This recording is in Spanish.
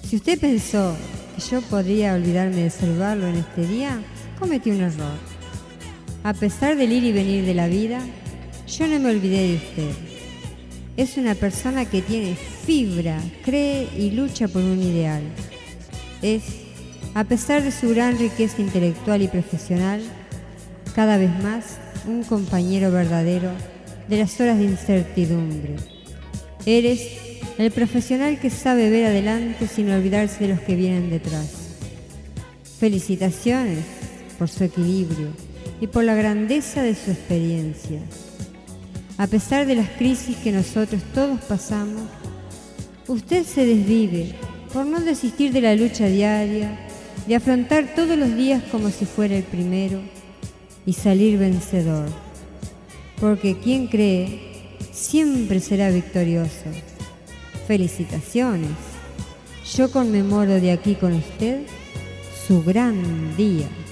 Si usted pensó que yo podría olvidarme de saludarlo en este día, cometí un error. A pesar del ir y venir de la vida, yo no me olvidé de usted. Es una persona que tiene fibra, cree y lucha por un ideal. Es, a pesar de su gran riqueza intelectual y profesional, cada vez más un compañero verdadero de las horas de incertidumbre. Eres el profesional que sabe ver adelante sin olvidarse de los que vienen detrás. Felicitaciones por su equilibrio y por la grandeza de su experiencia. A pesar de las crisis que nosotros todos pasamos, usted se desvive por no desistir de la lucha diaria, de afrontar todos los días como si fuera el primero y salir vencedor. Porque quien cree siempre será victorioso. Felicitaciones. Yo conmemoro de aquí con usted su gran día.